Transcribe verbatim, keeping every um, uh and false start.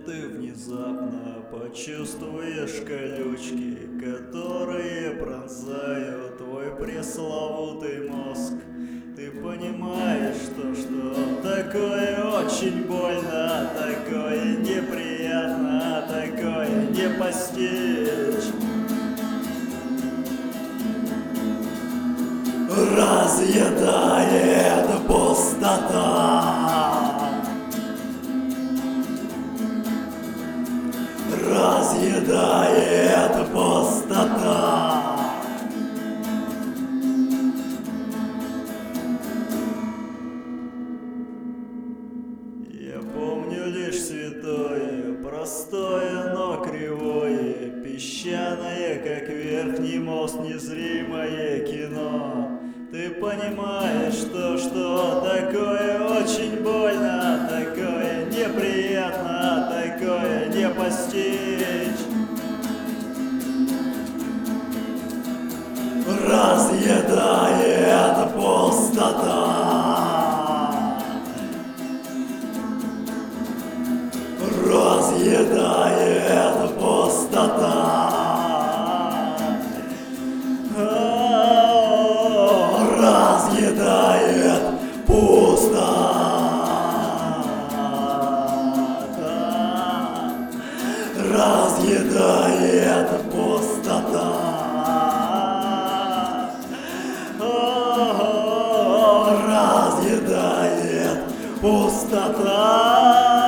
ты внезапно почувствуешь колючки, которые пронзают твой пресловутый мозг. Ты понимаешь, что, что такое очень больно, такое неприятно, такое не постичь. Разъедает пустота, разъедает пустота. Я помню лишь святое, простое, но кривое, песчаное, как верхний мост, незримое кино. Ты понимаешь, что, что такое очень больно, такое неприятно, такое не постичь. Разъедает пустота, разъедает пустота. Разъедает пустота, разъедает пустота, разъедает пустота.